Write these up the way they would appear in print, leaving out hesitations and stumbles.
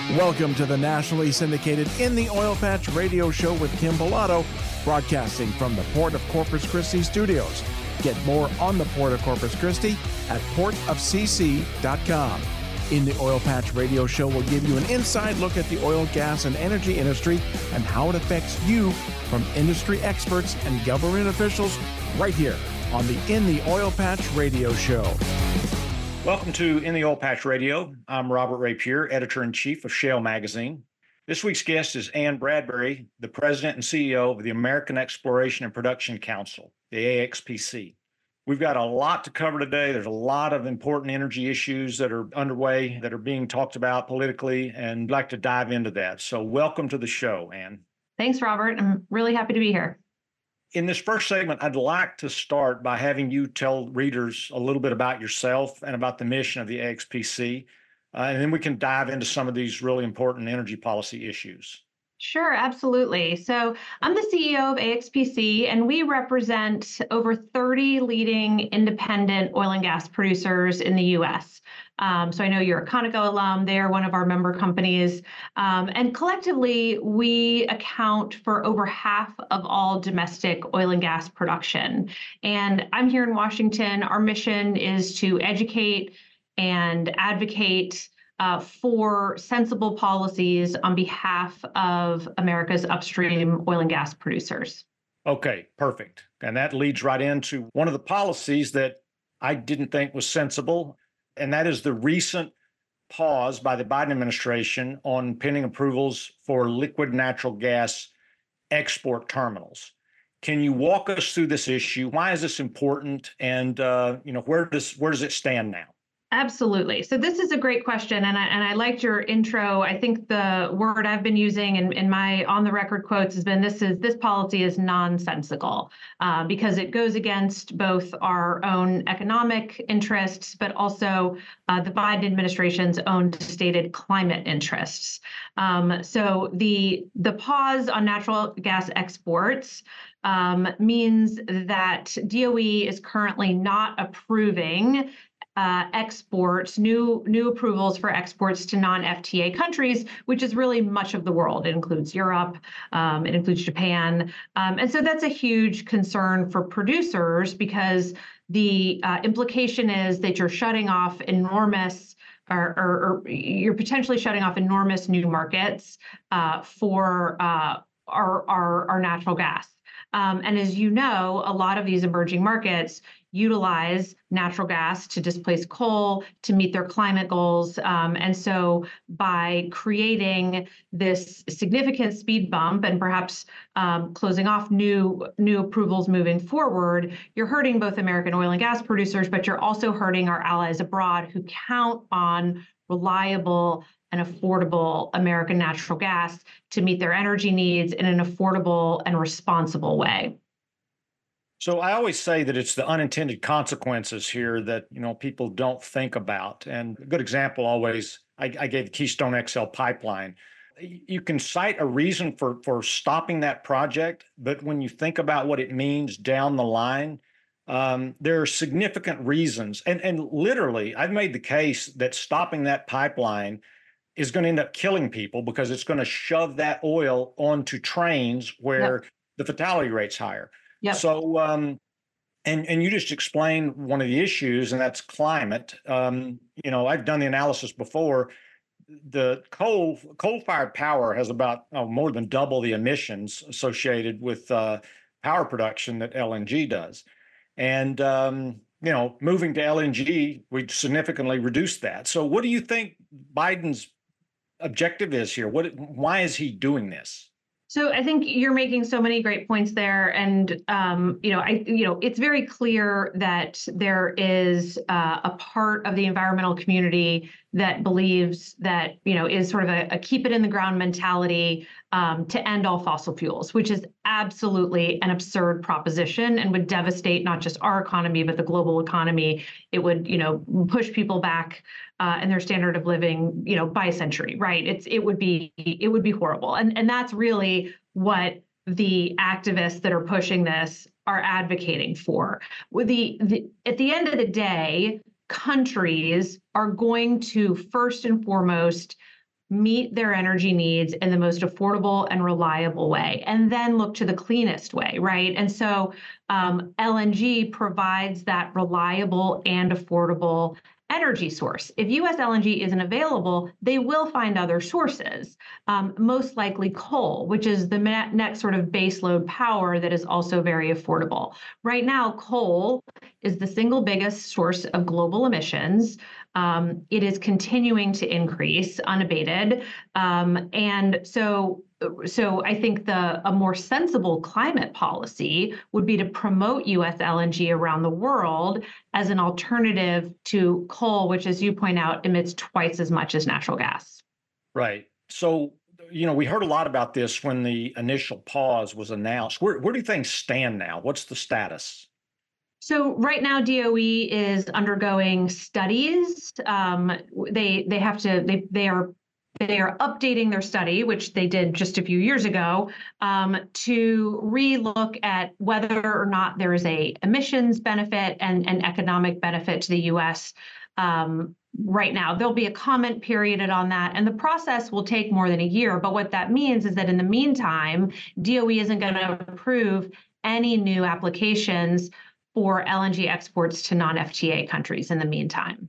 Welcome to the nationally syndicated In the Oil Patch radio show with Kim Pilato, broadcasting from the Port of Corpus Christi studios. Get more on the Port of Corpus Christi at portofcc.com. In the Oil Patch radio show will give you an inside look at the oil, gas, and energy industry and how it affects you from industry experts and government officials right here on the In the Oil Patch radio show. Welcome to In the Oil Patch Radio. I'm Robert Rapier, Editor-in-Chief of Shale Magazine. This week's guest is Ann Bradbury, the President and CEO of the American Exploration and Production Council, the AXPC. We've got a lot to cover today. There's a lot of important energy issues that are underway, that are being talked about politically, and I'd like to dive into that. So welcome to the show, Ann. Thanks, Robert. I'm really happy to be here. In this first segment, I'd like to start by having you tell readers a little bit about yourself and about the mission of the AXPC, and then we can dive into some of these really important energy policy issues. Sure, absolutely. So I'm the CEO of AXPC, and we represent over 30 leading independent oil and gas producers in the U.S. So I know you're a Conoco alum. They're one of our member companies. And collectively, we account for over half of all domestic oil and gas production. And I'm here in Washington. Our mission is to educate and advocate for sensible policies on behalf of America's upstream oil and gas producers. Okay, perfect. And that leads right into one of the policies that I didn't think was sensible, and that is the recent pause by the Biden administration on pending approvals for liquid natural gas export terminals. Can you walk us through this issue? Why is this important? And where does it stand now? Absolutely. So this is a great question, and I liked your intro. I think the word I've been using in my on-the-record quotes has been this policy is nonsensical because it goes against both our own economic interests, but also the Biden administration's own stated climate interests. So the pause on natural gas exports means that DOE is currently not approving exports, new approvals for exports to non-FTA countries, which is really much of the world. It includes Europe, it includes Japan. And so that's a huge concern for producers because the implication is that you're shutting off enormous or you're potentially shutting off enormous new markets for our natural gas. And as you know, a lot of these emerging markets utilize natural gas to displace coal to meet their climate goals. And so by creating this significant speed bump and perhaps closing off new approvals moving forward, you're hurting both American oil and gas producers, but you're also hurting our allies abroad who count on reliable and affordable American natural gas to meet their energy needs in an affordable and responsible way. So I always say that it's the unintended consequences here that people don't think about. And a good example always, I gave the Keystone XL pipeline. You can cite a reason for stopping that project, but when you think about what it means down the line, there are significant reasons. And literally, I've made the case that stopping that pipeline is going to end up killing people because it's going to shove that oil onto trains where the fatality rate's higher. Yep. So, and you just explained one of the issues, and that's climate. I've done the analysis before. The coal-fired power has about more than double the emissions associated with power production that LNG does. And, moving to LNG, we significantly reduce that. So what do you think Biden's objective is here? Why is he doing this? So I think you're making so many great points there, and it's very clear that there is a part of the environmental community that believes that is sort of a keep it in the ground mentality to end all fossil fuels, which is absolutely an absurd proposition and would devastate not just our economy but the global economy. It would push people back in their standard of living by a century, right? It would be horrible, and that's really what the activists that are pushing this are advocating for. At the end of the day, countries are going to first and foremost meet their energy needs in the most affordable and reliable way, and then look to the cleanest way, right? And so LNG provides that reliable and affordable energy source. If US LNG isn't available, they will find other sources, most likely coal, which is the next sort of baseload power that is also very affordable. Right now, coal is the single biggest source of global emissions. It is continuing to increase unabated. And so I think a more sensible climate policy would be to promote US LNG around the world as an alternative to coal, which, as you point out, emits twice as much as natural gas. Right. So, we heard a lot about this when the initial pause was announced. Where do things stand now? What's the status? So right now, DOE is undergoing studies. They are updating their study, which they did just a few years ago, to relook at whether or not there is a emissions benefit and an economic benefit to the U.S. Right now. There'll be a comment period on that, and the process will take more than a year. But what that means is that in the meantime, DOE isn't going to approve any new applications for LNG exports to non-FTA countries in the meantime.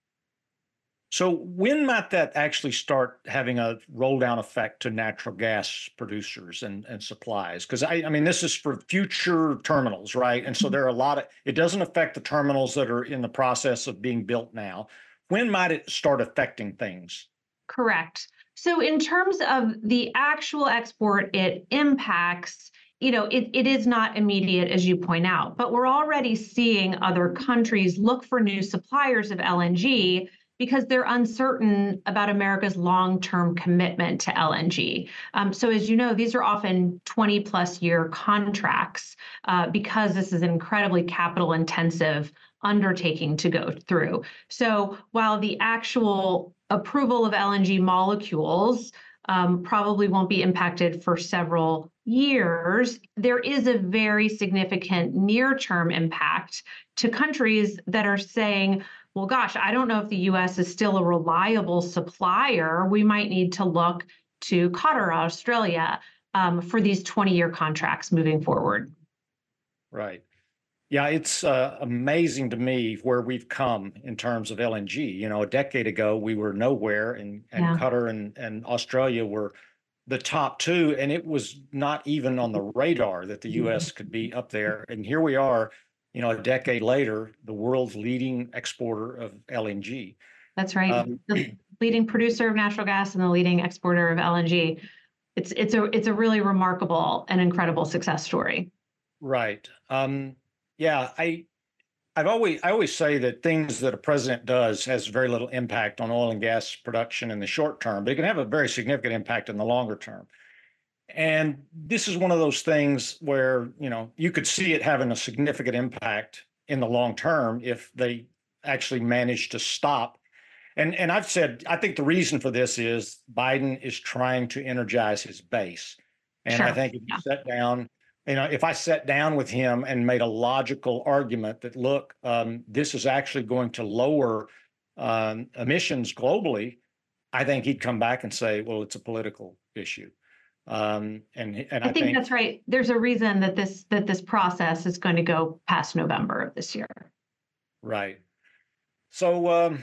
So when might that actually start having a roll down effect to natural gas producers and supplies? Because I mean, this is for future terminals, right? And so there are it doesn't affect the terminals that are in the process of being built now. When might it start affecting things? Correct. So in terms of the actual export it impacts, it is not immediate, as you point out, but we're already seeing other countries look for new suppliers of LNG because they're uncertain about America's long-term commitment to LNG. So as you know, these are often 20-plus year contracts because this is an incredibly capital-intensive undertaking to go through. So while the actual approval of LNG molecules probably won't be impacted for several years, there is a very significant near-term impact to countries that are saying, well, gosh, I don't know if the U.S. is still a reliable supplier. We might need to look to Qatar, Australia, for these 20-year contracts moving forward. Right. Yeah, it's amazing to me where we've come in terms of LNG. A decade ago, we were nowhere, and Qatar and Australia were the top two, and it was not even on the radar that the U.S. could be up there. And here we are, a decade later, the world's leading exporter of LNG. That's right. The leading producer of natural gas and the leading exporter of LNG. It's a really remarkable and incredible success story. Right. Yeah, I always say that things that a president does has very little impact on oil and gas production in the short term, but it can have a very significant impact in the longer term. And this is one of those things where, you could see it having a significant impact in the long term if they actually manage to stop. And I've said, I think the reason for this is Biden is trying to energize his base. And sure. I think if you sat down, if I sat down with him and made a logical argument that, look, this is actually going to lower emissions globally, I think he'd come back and say, well, it's a political issue. And I think that's right. There's a reason that this process is going to go past November of this year. Right. So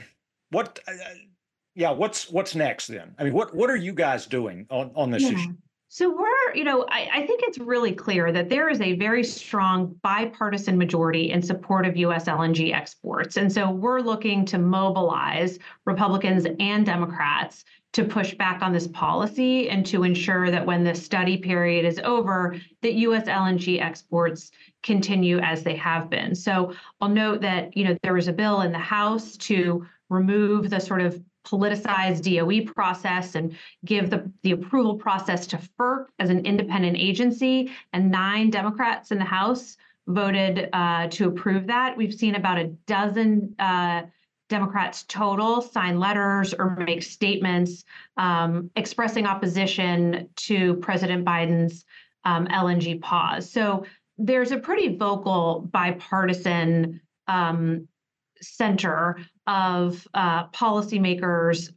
what's next then? I mean, what are you guys doing on this issue? So I think it's really clear that there is a very strong bipartisan majority in support of U.S. LNG exports. And so we're looking to mobilize Republicans and Democrats to push back on this policy and to ensure that when the study period is over, that U.S. LNG exports continue as they have been. So I'll note that, there was a bill in the House to remove the sort of politicized DOE process and give the approval process to FERC as an independent agency, and 9 Democrats in the House voted to approve that. We've seen about a dozen Democrats total sign letters or make statements expressing opposition to President Biden's LNG pause. So there's a pretty vocal bipartisan center of policymakers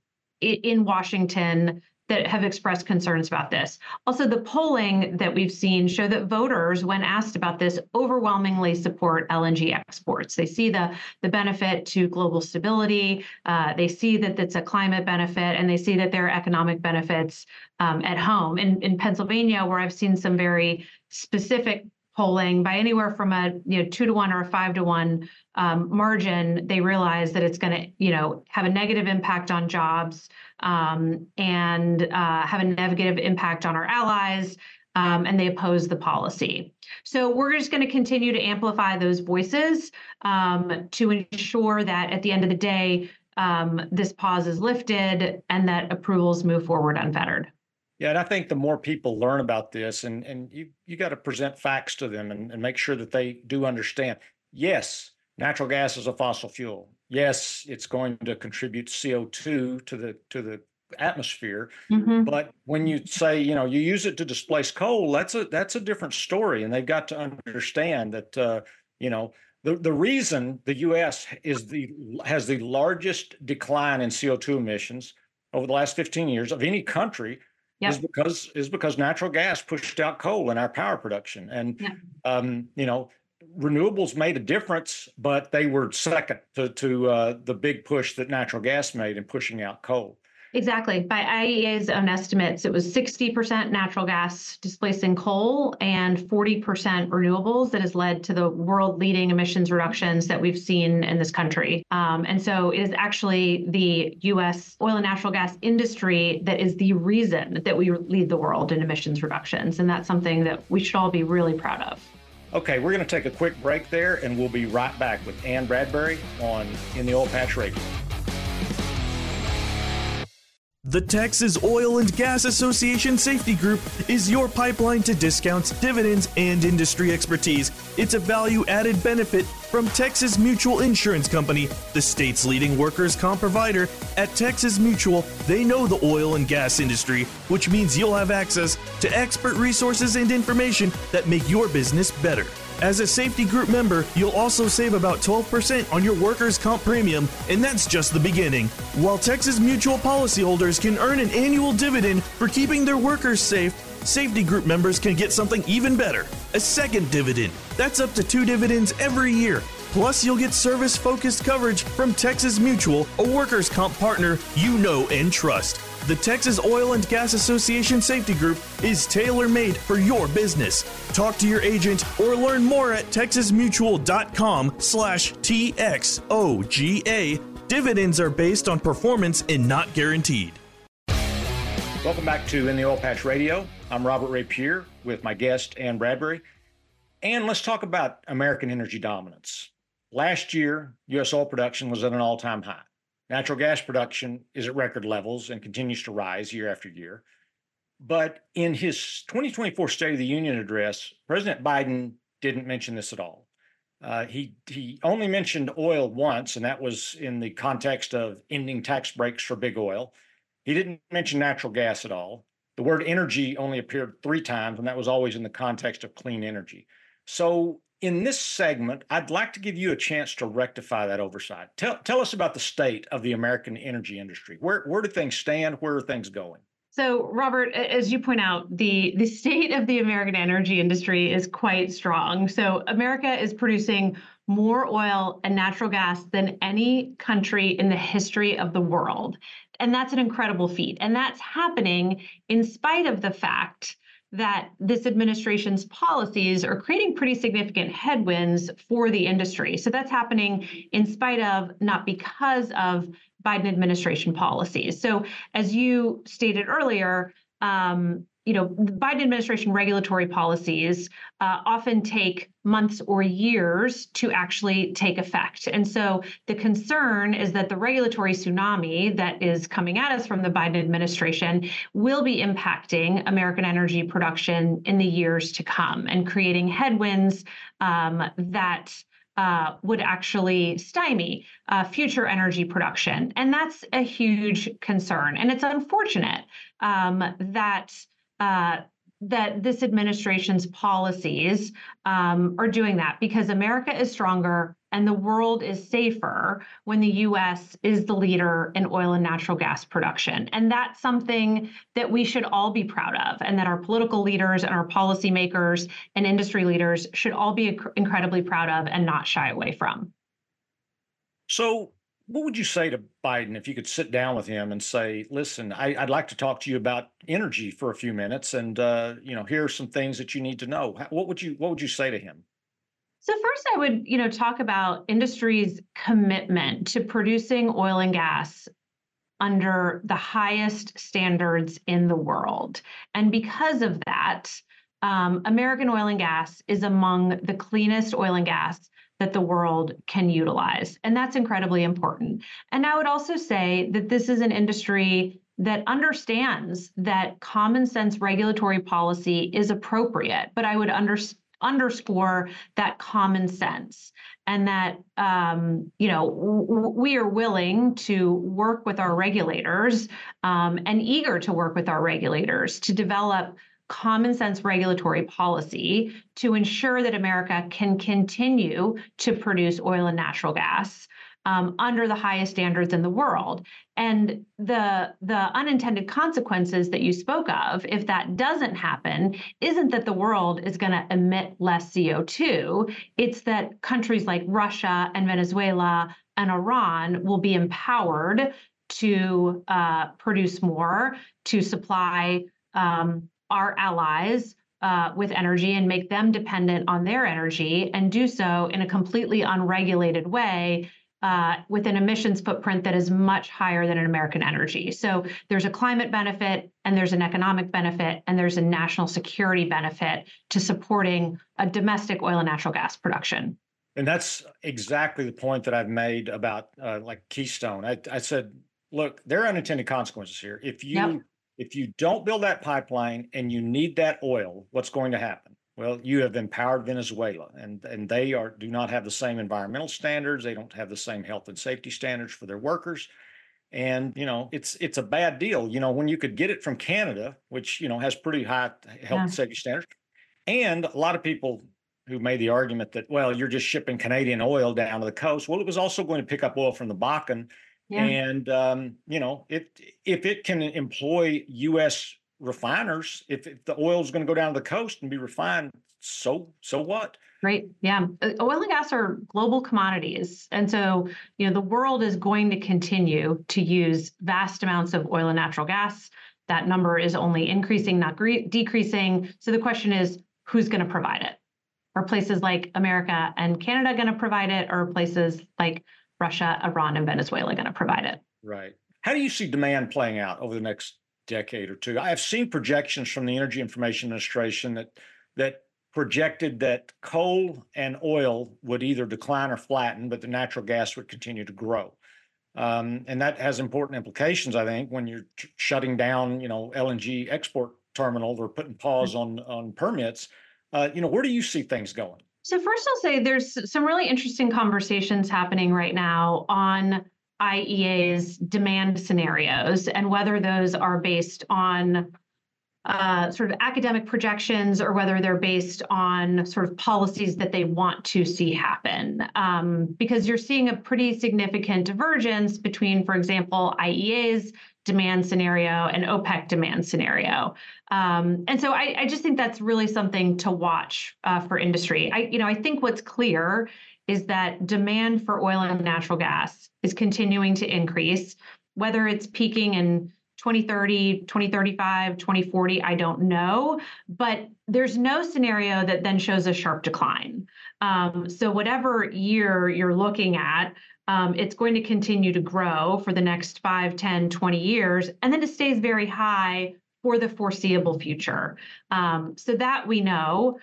in Washington that have expressed concerns about this. Also, the polling that we've seen show that voters, when asked about this, overwhelmingly support LNG exports. They see the benefit to global stability. They see that it's a climate benefit, and they see that there are economic benefits at home. In Pennsylvania, where I've seen some very specific polling by anywhere from a 2-to-1 or a 5-to-1 margin, they realize that it's going to have a negative impact on jobs and have a negative impact on our allies, and they oppose the policy. So we're just going to continue to amplify those voices to ensure that at the end of the day, this pause is lifted and that approvals move forward unfettered. Yeah, and I think the more people learn about this, and you got to present facts to them and make sure that they do understand. Yes, natural gas is a fossil fuel. Yes, it's going to contribute CO2 to the atmosphere. Mm-hmm. But when you say, you use it to displace coal, that's a different story. And they've got to understand that, the reason the U.S. has the largest decline in CO2 emissions over the last 15 years of any country is because natural gas pushed out coal in our power production. And, renewables made a difference, but they were second to the big push that natural gas made in pushing out coal. Exactly. By IEA's own estimates, it was 60% natural gas displacing coal and 40% renewables that has led to the world-leading emissions reductions that we've seen in this country. And so it is actually the U.S. oil and natural gas industry that is the reason that we lead the world in emissions reductions. And that's something that we should all be really proud of. Okay, we're going to take a quick break there, and we'll be right back with Ann Bradbury on In the Oil Patch Radio. The Texas Oil and Gas Association Safety Group is your pipeline to discounts, dividends, and industry expertise. It's a value-added benefit from Texas Mutual Insurance Company, the state's leading workers' comp provider. At Texas Mutual, they know the oil and gas industry, which means you'll have access to expert resources and information that make your business better. As a safety group member, you'll also save about 12% on your workers' comp premium, and that's just the beginning. While Texas Mutual policyholders can earn an annual dividend for keeping their workers safe, safety group members can get something even better, a second dividend. That's up to 2 dividends every year. Plus, you'll get service-focused coverage from Texas Mutual, a workers' comp partner you know and trust. The Texas Oil and Gas Association Safety Group is tailor-made for your business. Talk to your agent or learn more at texasmutual.com/TXOGA. Dividends are based on performance and not guaranteed. Welcome back to In the Oil Patch Radio. I'm Robert Ray Pierre with my guest, Ann Bradbury. And let's talk about American energy dominance. Last year, U.S. oil production was at an all-time high. Natural gas production is at record levels and continues to rise year after year. But in his 2024 State of the Union address, President Biden didn't mention this at all. He only mentioned oil once, and that was in the context of ending tax breaks for big oil. He didn't mention natural gas at all. The word energy only appeared 3 times, and that was always in the context of clean energy. So in this segment, I'd like to give you a chance to rectify that oversight. Tell us about the state of the American energy industry. Where do things stand? Where are things going? So, Robert, as you point out, the state of the American energy industry is quite strong. So America is producing more oil and natural gas than any country in the history of the world. And that's an incredible feat. And that's happening in spite of the fact that this administration's policies are creating pretty significant headwinds for the industry. So that's happening in spite of, not because of, Biden administration policies. So as you stated earlier, the Biden administration regulatory policies often take months or years to actually take effect. And so the concern is that the regulatory tsunami that is coming at us from the Biden administration will be impacting American energy production in the years to come and creating headwinds that would actually stymie future energy production. And that's a huge concern. And it's unfortunate that this administration's policies are doing that, because America is stronger and the world is safer when the U.S. is the leader in oil and natural gas production. And that's something that we should all be proud of, and that our political leaders and our policymakers and industry leaders should all be incredibly proud of and not shy away from. So, what would you say to Biden if you could sit down with him and say, "Listen, I'd like to talk to you about energy for a few minutes, and here are some things that you need to know." What would you say to him? So first, I would, talk about industry's commitment to producing oil and gas under the highest standards in the world, and because of that, American oil and gas is among the cleanest oil and gas that the world can utilize. And that's incredibly important. And I would also say that this is an industry that understands that common sense regulatory policy is appropriate, but I would underscore that common sense, and that we are willing to work with our regulators and eager to work with our regulators to develop common sense regulatory policy to ensure that America can continue to produce oil and natural gas under the highest standards in the world. And the unintended consequences that you spoke of, if that doesn't happen, isn't that the world is going to emit less CO2. It's that countries like Russia and Venezuela and Iran will be empowered to produce more, to supply our allies with energy and make them dependent on their energy, and do so in a completely unregulated way with an emissions footprint that is much higher than an American energy. So there's a climate benefit, and there's an economic benefit, and there's a national security benefit to supporting a domestic oil and natural gas production. And that's exactly the point that I've made about like Keystone. I said, look, there are unintended consequences here. If you don't build that pipeline and you need that oil, what's going to happen? Well, you have empowered Venezuela, and they do not have the same environmental standards. They don't have the same health and safety standards for their workers. And, it's a bad deal, when you could get it from Canada, which, has pretty high health and safety standards. And a lot of people who made the argument that, well, you're just shipping Canadian oil down to the coast. Well, it was also going to pick up oil from the Bakken. Yeah. And, if it can employ U.S. refiners, if the oil is going to go down to the coast and be refined, so what? Right. Yeah. Oil and gas are global commodities. And so, the world is going to continue to use vast amounts of oil and natural gas. That number is only increasing, not decreasing. So the question is, who's going to provide it? Are places like America and Canada going to provide it, or places like Russia, Iran, and Venezuela going to provide it? Right. How do you see demand playing out over the next decade or two? I have seen projections from the Energy Information Administration that projected that coal and oil would either decline or flatten, but the natural gas would continue to grow. And that has important implications, I think, when you're shutting down, LNG export terminals or putting pause on permits. Where do you see things going? So first, I'll say there's some really interesting conversations happening right now on IEA's demand scenarios, and whether those are based on sort of academic projections, or whether they're based on sort of policies that they want to see happen. Because you're seeing a pretty significant divergence between, for example, IEA's demand scenario and OPEC demand scenario. And so I just think that's really something to watch for industry. I think what's clear is that demand for oil and natural gas is continuing to increase. Whether it's peaking in 2030, 2035, 2040, I don't know, but there's no scenario that then shows a sharp decline. So whatever year you're looking at, it's going to continue to grow for the next 5, 10, 20 years, and then it stays very high for the foreseeable future. So that we know.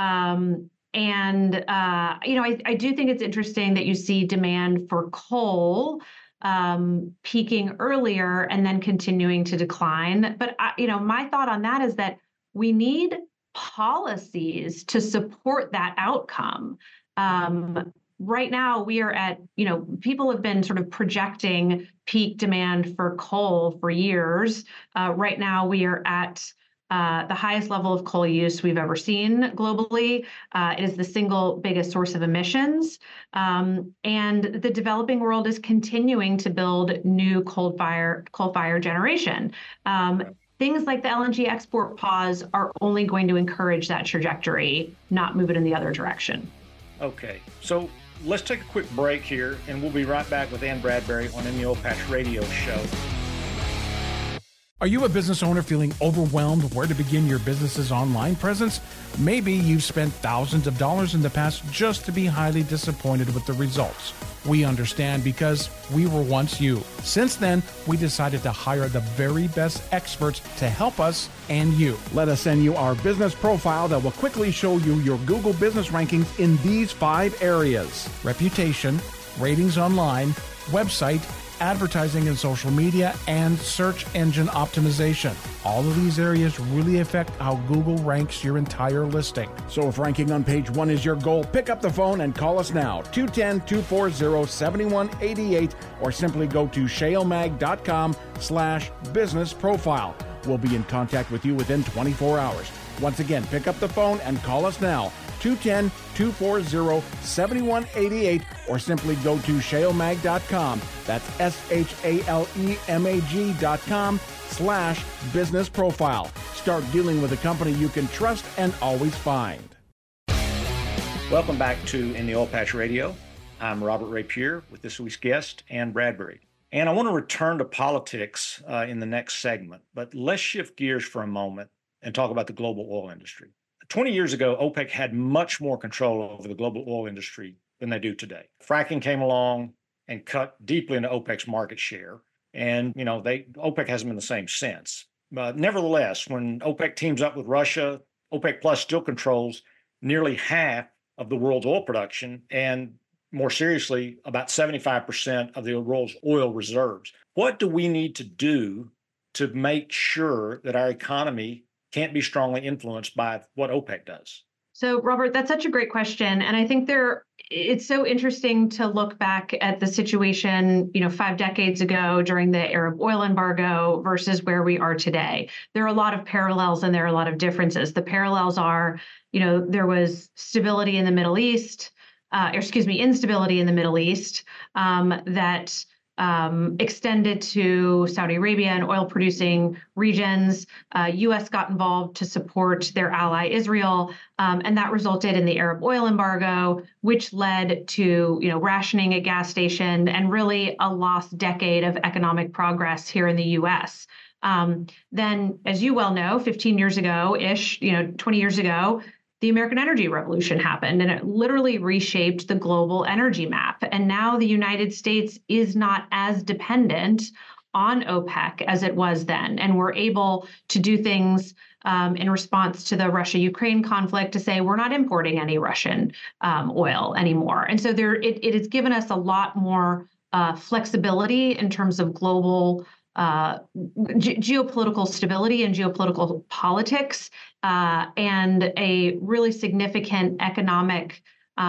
I do think it's interesting that you see demand for coal peaking earlier and then continuing to decline. But my thought on that is that we need policies to support that outcome. Right now, we are at, people have been sort of projecting peak demand for coal for years. Right now, we are at the highest level of coal use we've ever seen globally. It is the single biggest source of emissions. And the developing world is continuing to build new coal-fired generation. Things like the LNG export pause are only going to encourage that trajectory, not move it in the other direction. Okay, so let's take a quick break here, and we'll be right back with Ann Bradbury on In the Oil Patch Radio Show. Are you a business owner feeling overwhelmed where to begin your business's online presence? Maybe you've spent thousands of dollars in the past just to be highly disappointed with the results. We understand because we were once you. Since then, we decided to hire the very best experts to help us and you. Let us send you our business profile that will quickly show you your Google business rankings in these 5 areas: reputation, ratings online, website, advertising and social media, and search engine optimization. All of these areas really affect how Google ranks your entire listing. So if ranking on page 1 is your goal, pick up the phone and call us now, 210-240-7188, or simply go to shalemag.com/business profile. We'll be in contact with you within 24 hours. Once again, pick up the phone and call us now, 210-240-7188, or simply go to shalemag.com. That's shalemag.com/business profile. Start dealing with a company you can trust and always find. Welcome back to In the Oil Patch Radio. I'm Robert Rapier with this week's guest, Ann Bradbury. And I want to return to politics in the next segment, but let's shift gears for a moment and talk about the global oil industry. 20 years ago, OPEC had much more control over the global oil industry than they do today. Fracking came along and cut deeply into OPEC's market share. And, OPEC hasn't been the same since. But nevertheless, when OPEC teams up with Russia, OPEC Plus still controls nearly half of the world's oil production and, more seriously, about 75% of the world's oil reserves. What do we need to do to make sure that our economy can't be strongly influenced by what OPEC does? So, Robert, that's such a great question. And I think it's so interesting to look back at the situation, 5 decades ago during the Arab oil embargo versus where we are today. There are a lot of parallels and there are a lot of differences. The parallels are, there was stability in the Middle East, instability in the Middle East that extended to Saudi Arabia and oil-producing regions. U.S. got involved to support their ally Israel, and that resulted in the Arab oil embargo, which led to rationing at gas station and really a lost decade of economic progress here in the U.S. Then, as you well know, 15 years ago-ish, 20 years ago, the American energy revolution happened, and it literally reshaped the global energy map. And now the United States is not as dependent on OPEC as it was then. And we're able to do things in response to the Russia-Ukraine conflict to say we're not importing any Russian oil anymore. And so it has given us a lot more flexibility in terms of global geopolitical stability and geopolitical politics, and a really significant economic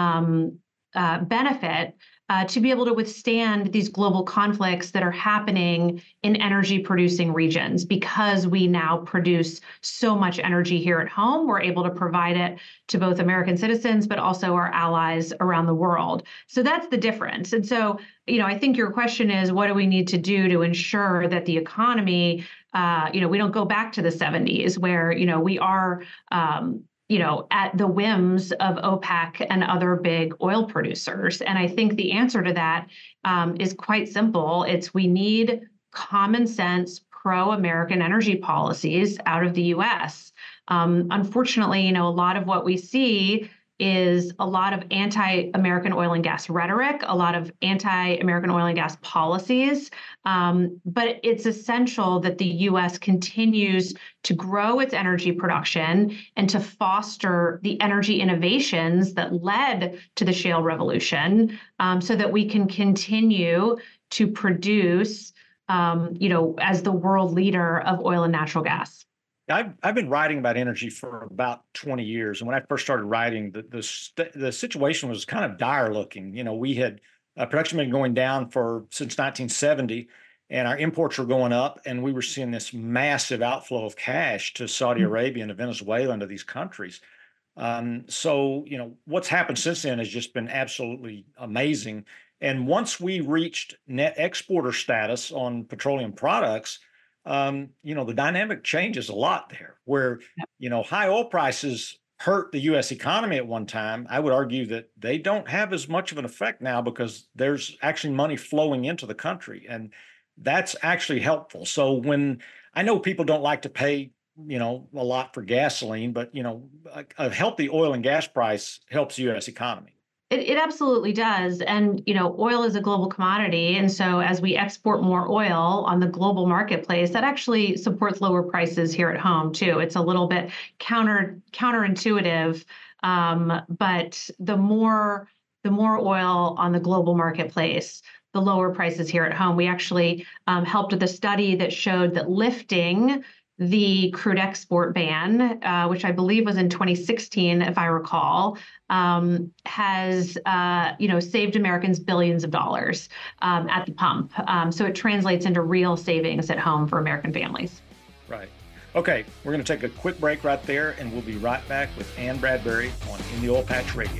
benefit to be able to withstand these global conflicts that are happening in energy producing regions. Because we now produce so much energy here at home, we're able to provide it to both American citizens, but also our allies around the world. So that's the difference. And so, I think your question is, what do we need to do to ensure that the economy, we don't go back to the 70s where, we are, at the whims of OPEC and other big oil producers. And I think the answer to that is quite simple. We need common sense, pro-American energy policies out of the U.S. Unfortunately, a lot of what we see is a lot of anti-American oil and gas rhetoric, a lot of anti-American oil and gas policies. But it's essential that the U.S. continues to grow its energy production and to foster the energy innovations that led to the shale revolution, so that we can continue to produce, as the world leader of oil and natural gas. I've been writing about energy for about 20 years. And when I first started writing, the situation was kind of dire looking. We had production been going down since 1970. and our imports were going up, and we were seeing this massive outflow of cash to Saudi Arabia and to Venezuela and to these countries. So, what's happened since then has just been absolutely amazing. And once we reached net exporter status on petroleum products, the dynamic changes a lot there, where, high oil prices hurt the U.S. economy at one time. I would argue that they don't have as much of an effect now because there's actually money flowing into the country, and that's actually helpful. So when I know people don't like to pay, a lot for gasoline, but, a healthy oil and gas price helps the U.S. economy. It absolutely does. And, oil is a global commodity. And so as we export more oil on the global marketplace, that actually supports lower prices here at home, too. It's a little bit counterintuitive. But the more oil on the global marketplace, the lower prices here at home. We actually helped with a study that showed that lifting the crude export ban, which I believe was in 2016, if I recall, has saved Americans billions of dollars at the pump. So it translates into real savings at home for American families. Right. Okay, we're going to take a quick break right there, and we'll be right back with Ann Bradbury on In the Oil Patch Radio.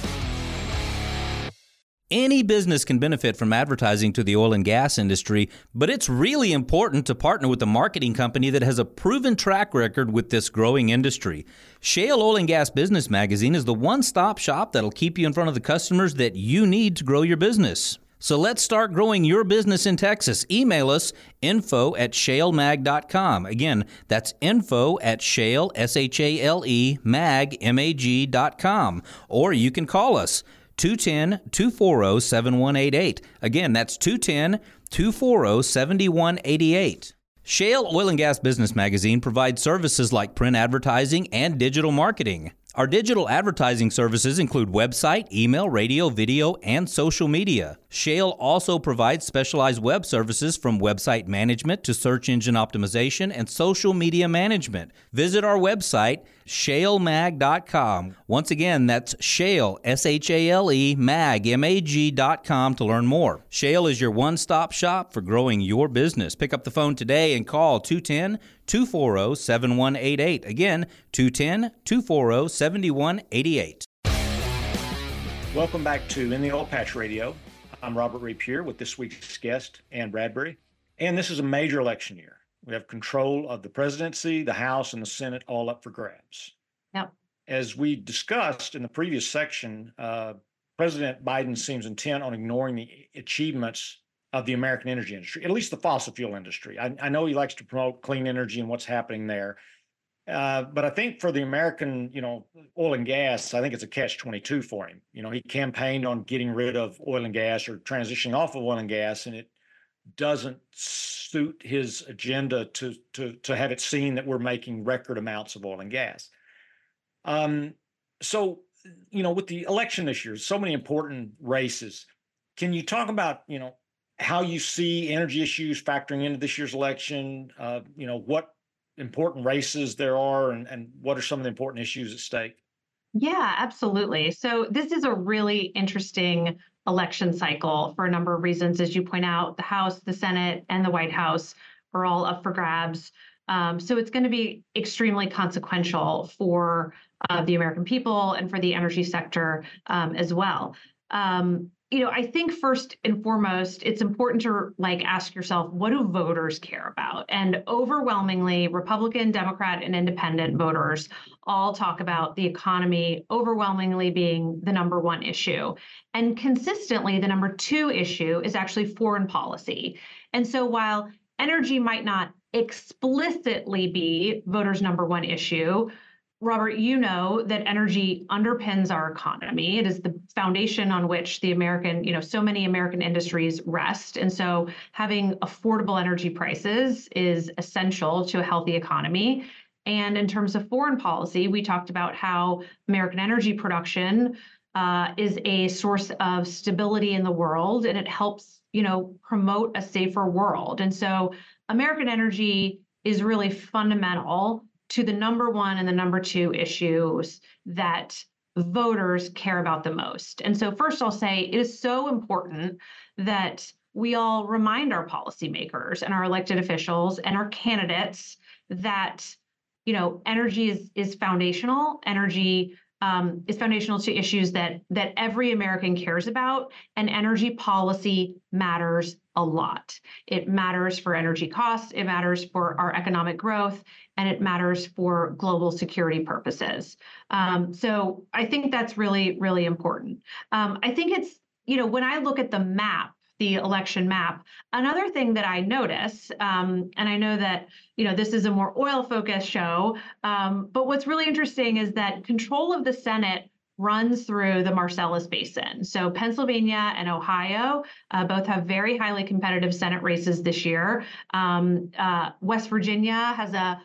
Any business can benefit from advertising to the oil and gas industry, but it's really important to partner with a marketing company that has a proven track record with this growing industry. Shale Oil and Gas Business Magazine is the one-stop shop that'll keep you in front of the customers that you need to grow your business. So let's start growing your business in Texas. Email us, info@shalemag.com. Again, that's info@shale, S-H-A-L-E, mag, M-A-G.com. Or you can call us, 210-240-7188. Again, that's 210-240-7188. Shale Oil and Gas Business Magazine provides services like print advertising and digital marketing. Our digital advertising services include website, email, radio, video, and social media. Shale also provides specialized web services from website management to search engine optimization and social media management. Visit our website, shalemag.com. Once again, that's Shale, S-H-A-L-E, mag, M-A-G.com to learn more. Shale is your one-stop shop for growing your business. Pick up the phone today and call 210-240-7188. Again, 210-240-7188. Welcome back to In the Oil Patch Radio. I'm Robert Rapier with this week's guest, Ann Bradbury. And this is a major election year. We have control of the presidency, the House, and the Senate all up for grabs. Yep. As we discussed in the previous section, President Biden seems intent on ignoring the achievements of the American energy industry, at least the fossil fuel industry. I know he likes to promote clean energy and what's happening there. But I think for the American, oil and gas, I think it's a catch-22 for him. He campaigned on getting rid of oil and gas or transitioning off of oil and gas, and it doesn't suit his agenda to have it seen that we're making record amounts of oil and gas. So, with the election this year, so many important races. Can you talk about, how you see energy issues factoring into this year's election? What important races there are and what are some of the important issues at stake? Yeah, absolutely. So this is a really interesting election cycle for a number of reasons. As you point out, the House, the Senate, and the White House are all up for grabs. So it's going to be extremely consequential for the American people and for the energy sector as well. I think first and foremost, it's important to ask yourself, what do voters care about? And overwhelmingly, Republican, Democrat, and independent voters all talk about the economy overwhelmingly being the number one issue. And consistently, the number two issue is actually foreign policy. And so while energy might not explicitly be voters' number one issue, Robert, you know that energy underpins our economy. It is the foundation on which the so many American industries rest. And so having affordable energy prices is essential to a healthy economy. And in terms of foreign policy, we talked about how American energy production is a source of stability in the world, and it helps, promote a safer world. And so American energy is really fundamental to the number one and the number two issues that voters care about the most. And so first I'll say it is so important that we all remind our policymakers and our elected officials and our candidates that, energy is foundational. Energy is foundational to issues that every American cares about, and energy policy matters a lot. It matters for energy costs, it matters for our economic growth, and it matters for global security purposes. So I think that's really, really important. I think it's, when I look at the map, the election map, another thing that I notice, and I know that, this is a more oil-focused show, but what's really interesting is that control of the Senate runs through the Marcellus Basin. So Pennsylvania and Ohio both have very highly competitive Senate races this year. West Virginia has a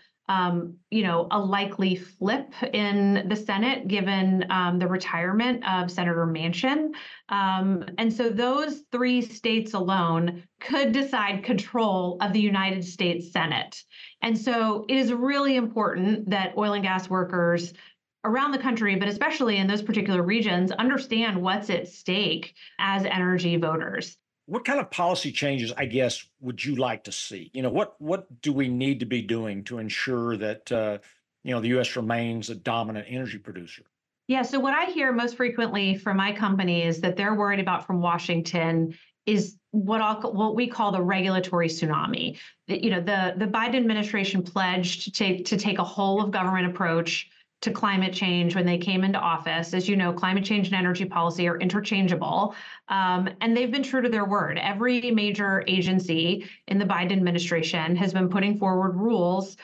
likely flip in the Senate given the retirement of Senator Manchin. And so those 3 states alone could decide control of the United States Senate. And so it is really important that oil and gas workers around the country, but especially in those particular regions, understand what's at stake as energy voters. What kind of policy changes, I guess, would you like to see? What do we need to be doing to ensure that, the U.S. remains a dominant energy producer? Yeah, so what I hear most frequently from my company is that they're worried about from Washington is what we call the regulatory tsunami. The Biden administration pledged to take a whole of government approach to climate change when they came into office. As you know, climate change and energy policy are interchangeable, and they've been true to their word. Every major agency in the Biden administration has been putting forward rules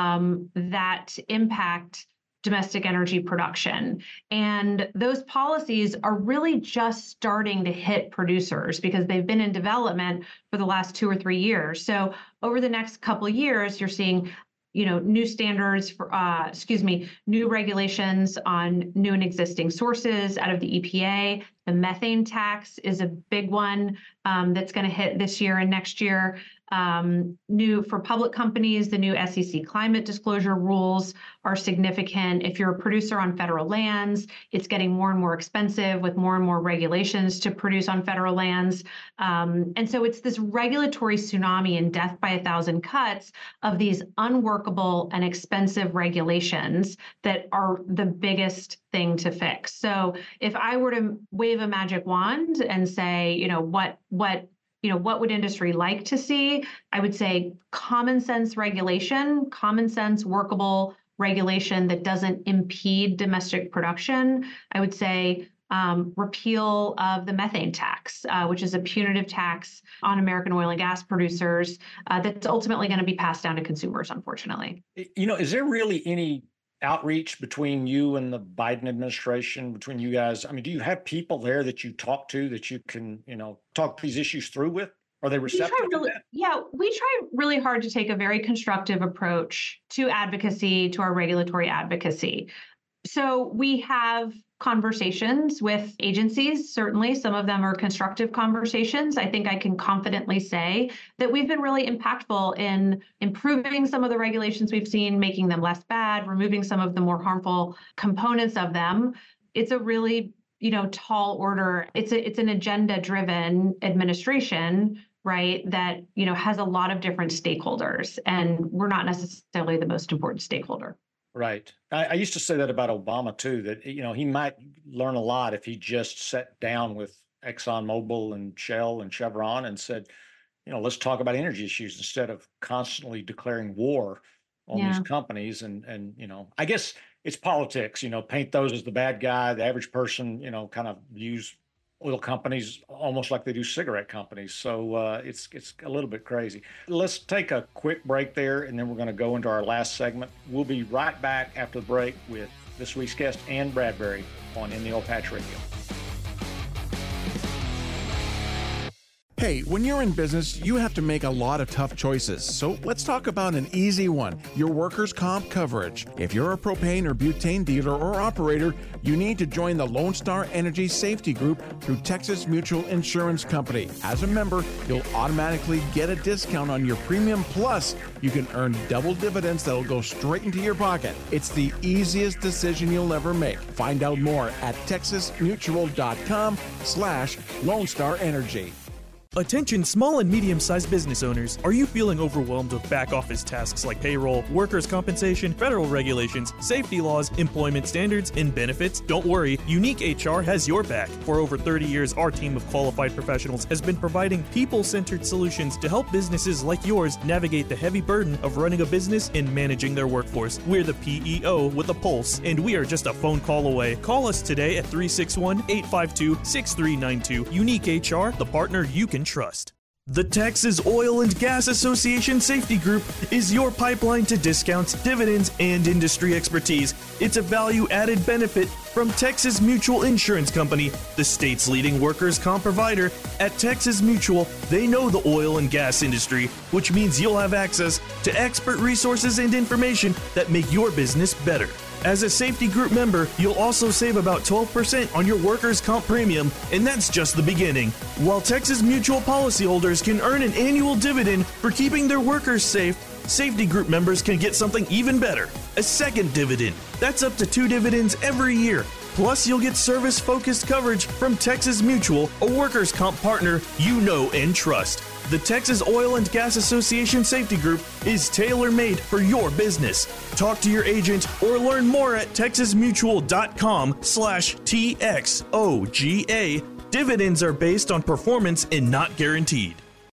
that impact domestic energy production. And those policies are really just starting to hit producers because they've been in development for the last 2 or 3 years. So over the next couple of years, you're seeing new standards for, new regulations on new and existing sources out of the EPA. The methane tax is a big one that's going to hit this year and next year. New for public companies, the new SEC climate disclosure rules are significant. If you're a producer on federal lands, it's getting more and more expensive with more and more regulations to produce on federal lands. And so it's this regulatory tsunami and death by 1,000 cuts of these unworkable and expensive regulations that are the biggest thing to fix. So if I were to wave a magic wand and say, what would industry like to see? I would say common sense regulation, common sense workable regulation that doesn't impede domestic production. I would say repeal of the methane tax, which is a punitive tax on American oil and gas producers that's ultimately going to be passed down to consumers, unfortunately. Is there really any outreach between you and the Biden administration, between you guys? I mean, do you have people there that you talk to that you can, talk these issues through with? Are they receptive to that? Yeah, we try really hard to take a very constructive approach to advocacy, to our regulatory advocacy. So we have conversations with agencies. Certainly, some of them are constructive conversations. I think I can confidently say that we've been really impactful in improving some of the regulations we've seen, making them less bad, removing some of the more harmful components of them. It's a really, tall order. It's an agenda-driven administration, right, that, has a lot of different stakeholders, and we're not necessarily the most important stakeholder. Right. I used to say that about Obama, too, that, he might learn a lot if he just sat down with ExxonMobil and Shell and Chevron and said, let's talk about energy issues instead of constantly declaring war on these companies. And I guess it's politics, paint those as the bad guy. The average person, kind of views oil companies almost like they do cigarette companies. So it's a little bit crazy. Let's take a quick break there, and then we're going to go into our last segment. We'll be right back after the break with this week's guest, Ann Bradbury, on In the Oil Patch Radio. Hey, when you're in business, you have to make a lot of tough choices. So let's talk about an easy one, your workers' comp coverage. If you're a propane or butane dealer or operator, you need to join the Lone Star Energy Safety Group through Texas Mutual Insurance Company. As a member, you'll automatically get a discount on your premium, plus you can earn double dividends that'll go straight into your pocket. It's the easiest decision you'll ever make. Find out more at texasmutual.com/Lone Star Energy. Attention small and medium-sized business owners. Are you feeling overwhelmed with back-office tasks like payroll, workers' compensation, federal regulations, safety laws, employment standards, and benefits? Don't worry, Unique HR has your back. For over 30 years, our team of qualified professionals has been providing people-centered solutions to help businesses like yours navigate the heavy burden of running a business and managing their workforce. We're the PEO with a pulse, and we are just a phone call away. Call us today at 361-852-6392. Unique HR, the partner you can trust. The Texas Oil and Gas Association Safety Group is your pipeline to discounts, dividends, and industry expertise. It's a value-added benefit from Texas Mutual Insurance Company, the state's leading workers' comp provider. At Texas Mutual, they know the oil and gas industry, which means you'll have access to expert resources and information that make your business better. As a safety group member, you'll also save about 12% on your workers' comp premium, and that's just the beginning. While Texas Mutual policyholders can earn an annual dividend for keeping their workers safe, safety group members can get something even better, a second dividend. That's up to 2 dividends every year. Plus, you'll get service-focused coverage from Texas Mutual, a workers' comp partner you know and trust. The Texas Oil and Gas Association Safety Group is tailor-made for your business. Talk to your agent or learn more at texasmutual.com/TXOGA. Dividends are based on performance and not guaranteed.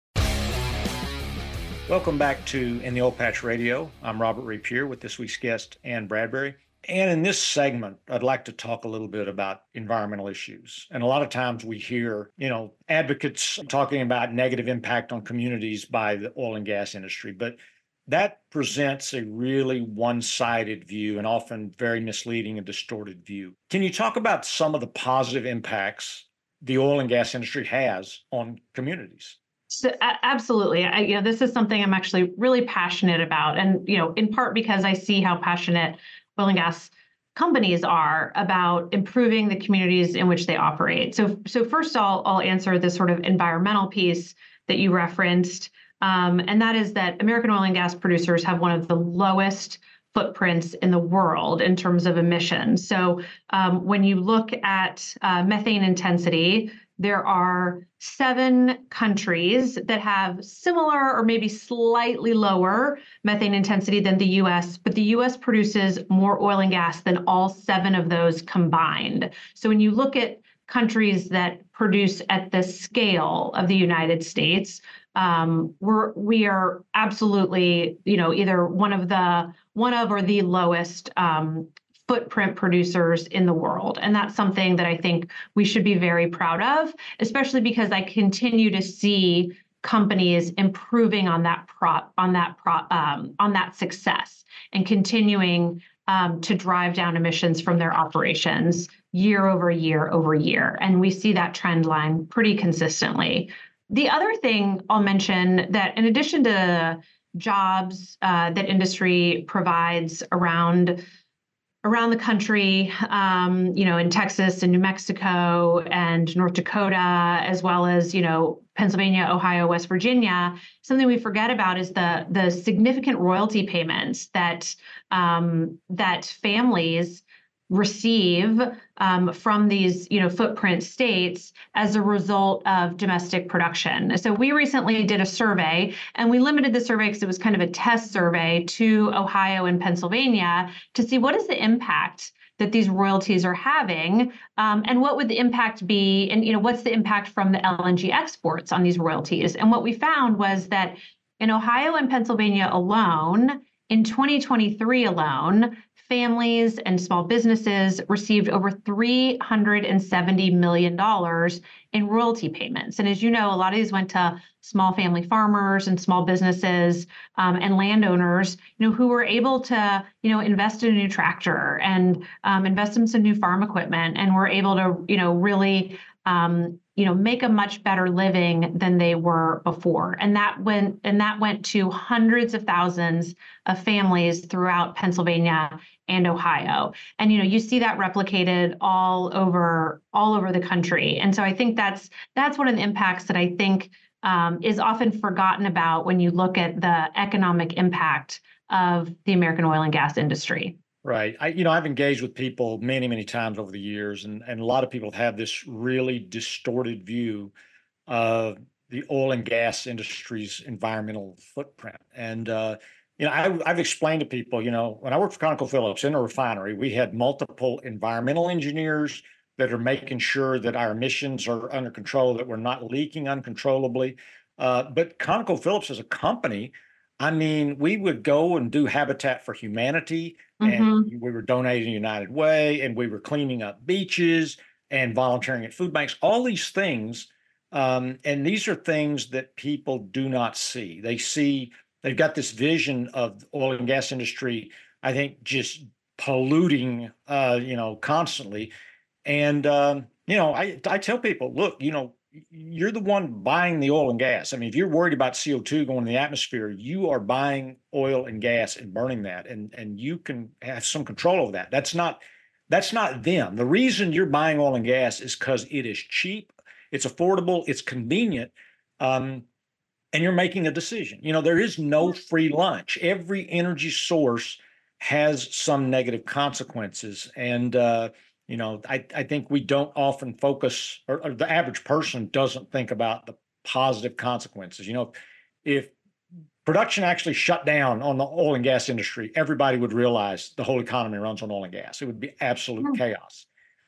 Welcome back to In the Oil Patch Radio. I'm Robert Rapier with this week's guest, Ann Bradbury. And in this segment, I'd like to talk a little bit about environmental issues. And a lot of times we hear, advocates talking about negative impact on communities by the oil and gas industry, but that presents a really one-sided view and often very misleading and distorted view. Can you talk about some of the positive impacts the oil and gas industry has on communities? So, absolutely. This is something I'm actually really passionate about. And, in part because I see how passionate oil and gas companies are about improving the communities in which they operate. So first I'll answer this sort of environmental piece that you referenced. And that is that American oil and gas producers have one of the lowest footprints in the world in terms of emissions. So when you look at methane intensity, there are 7 countries that have similar or maybe slightly lower methane intensity than the US, but the US produces more oil and gas than all 7 of those combined. So when you look at countries that produce at the scale of the United States, we are absolutely, either one of or the lowest footprint producers in the world. And that's something that I think we should be very proud of, especially because I continue to see companies improving on that success and continuing to drive down emissions from their operations year over year over year. And we see that trend line pretty consistently. The other thing I'll mention that in addition to jobs that industry provides around the country, in Texas and New Mexico and North Dakota, as well as, Pennsylvania, Ohio, West Virginia, something we forget about is the significant royalty payments that families receive from these, footprint states as a result of domestic production. So we recently did a survey, and we limited the survey because it was kind of a test survey to Ohio and Pennsylvania to see what is the impact that these royalties are having, and what would the impact be, and what's the impact from the LNG exports on these royalties. And what we found was that in Ohio and Pennsylvania alone, in 2023 alone, families and small businesses received over $370 million in royalty payments. And as you know, a lot of these went to small family farmers and small businesses and landowners, who were able to, invest in a new tractor and invest in some new farm equipment, and were able to, really make a much better living than they were before. And that went to hundreds of thousands of families throughout Pennsylvania and Ohio. And you see that replicated all over the country. And so I think that's one of the impacts that I think is often forgotten about when you look at the economic impact of the American oil and gas industry. Right. I've engaged with people many, many times over the years, and a lot of people have this really distorted view of the oil and gas industry's environmental footprint. And I've explained to people, when I worked for ConocoPhillips in a refinery, we had multiple environmental engineers that are making sure that our emissions are under control, that we're not leaking uncontrollably. But ConocoPhillips as a company, I mean, we would go and do Habitat for Humanity, and we were donating United Way, and we were cleaning up beaches and volunteering at food banks, all these things. And these are things that people do not see. They've got this vision of the oil and gas industry, I think, just polluting, constantly. And, I tell people, look, you're the one buying the oil and gas. I mean, if you're worried about CO2 going in the atmosphere, you are buying oil and gas and burning that, and you can have some control over that. That's not them. The reason you're buying oil and gas is because it is cheap, it's affordable, it's convenient, and you're making a decision. There is no free lunch. Every energy source has some negative consequences, and I think we don't often focus, or the average person doesn't think about the positive consequences. If production actually shut down on the oil and gas industry, everybody would realize the whole economy runs on oil and gas. It would be absolute chaos.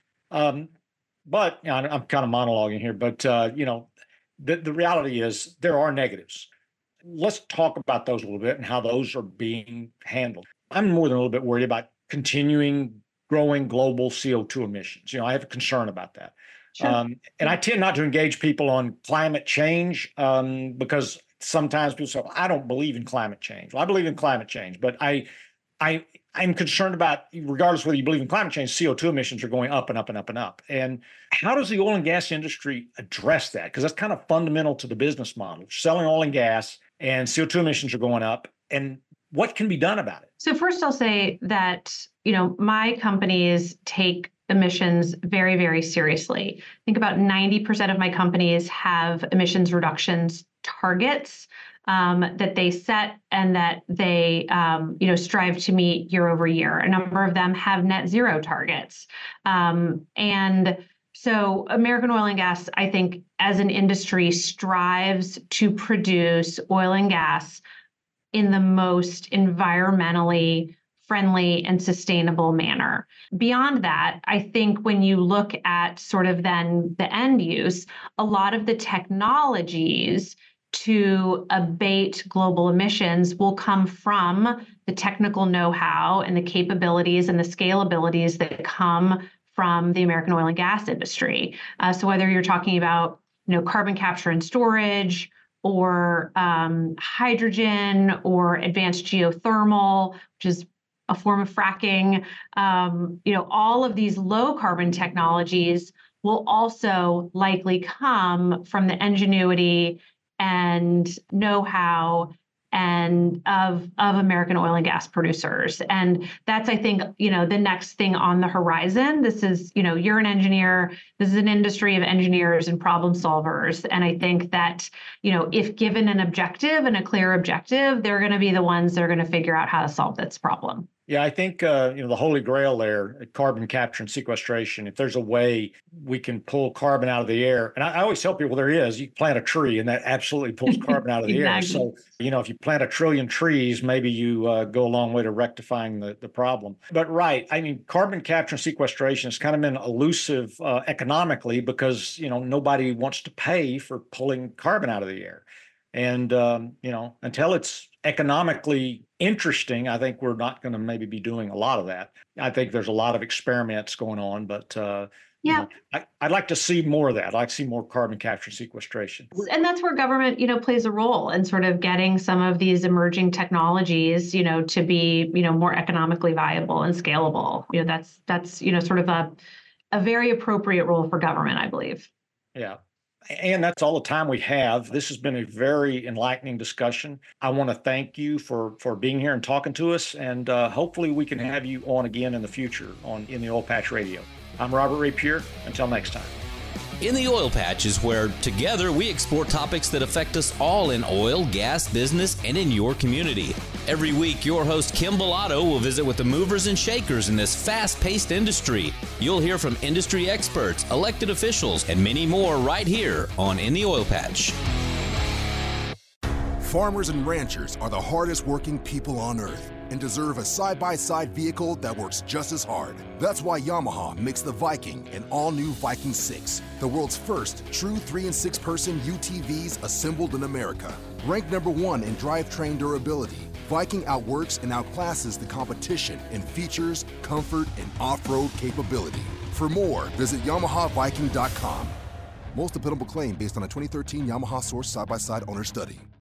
But I'm kind of monologuing here, but the reality is there are negatives. Let's talk about those a little bit and how those are being handled. I'm more than a little bit worried about continuing growing global CO2 emissions. I have a concern about that. Sure. And I tend not to engage people on climate change because sometimes people say, well, I don't believe in climate change. Well, I believe in climate change, but I'm concerned about, regardless whether you believe in climate change, CO2 emissions are going up and up and up and up. And how does the oil and gas industry address that? Because that's kind of fundamental to the business model. Selling oil and gas and CO2 emissions are going up. And what can be done about it? So first I'll say that, my companies take emissions very, very seriously. I think about 90% of my companies have emissions reductions targets that they set and that they, strive to meet year over year. A number of them have net zero targets. And so American Oil and Gas, I think, as an industry, strives to produce oil and gas in the most environmentally friendly and sustainable manner. Beyond that, I think when you look at sort of then the end use, a lot of the technologies to abate global emissions will come from the technical know-how and the capabilities and the scalabilities that come from the American oil and gas industry. So whether you're talking about, carbon capture and storage, or hydrogen, or advanced geothermal, which is a form of fracking, all of these low carbon technologies will also likely come from the ingenuity and know-how and of American oil and gas producers. And that's, I think, the next thing on the horizon. This is, you're an engineer. This is an industry of engineers and problem solvers. And I think that, if given an objective and a clear objective, they're going to be the ones that are going to figure out how to solve this problem. Yeah, I think, the holy grail there, carbon capture and sequestration, if there's a way we can pull carbon out of the air, and I always tell people there is, you plant a tree and that absolutely pulls carbon out of the air. So, if you plant 1 trillion trees, maybe you go a long way to rectifying the problem. But right, I mean, carbon capture and sequestration has kind of been elusive economically because, nobody wants to pay for pulling carbon out of the air. And, until it's economically interesting, I think we're not going to maybe be doing a lot of that. I think there's a lot of experiments going on, but I'd like to see more of that. I'd like to see more carbon capture and sequestration. And that's where government, plays a role in sort of getting some of these emerging technologies, to be, more economically viable and scalable. That's sort of a very appropriate role for government, I believe. Yeah. And that's all the time we have. This has been a very enlightening discussion. I want to thank you for being here and talking to us. And hopefully we can have you on again in the future in the Oil Patch Radio. I'm Robert Rapier. Until next time. In the Oil Patch is where together we explore topics that affect us all in oil, gas, business, and in your community. Every week, your host Kim Bellotto will visit with the movers and shakers in this fast-paced industry. You'll hear from industry experts, elected officials, and many more right here on In the Oil Patch. Farmers and ranchers are the hardest working people on earth and deserve a side-by-side vehicle that works just as hard. That's why Yamaha makes the Viking an all-new Viking 6, the world's first true 3- and 6-person UTVs assembled in America. Ranked #1 in drivetrain durability, Viking outworks and outclasses the competition in features, comfort, and off-road capability. For more, visit YamahaViking.com. Most dependable claim based on a 2013 Yamaha Source side-by-side owner study.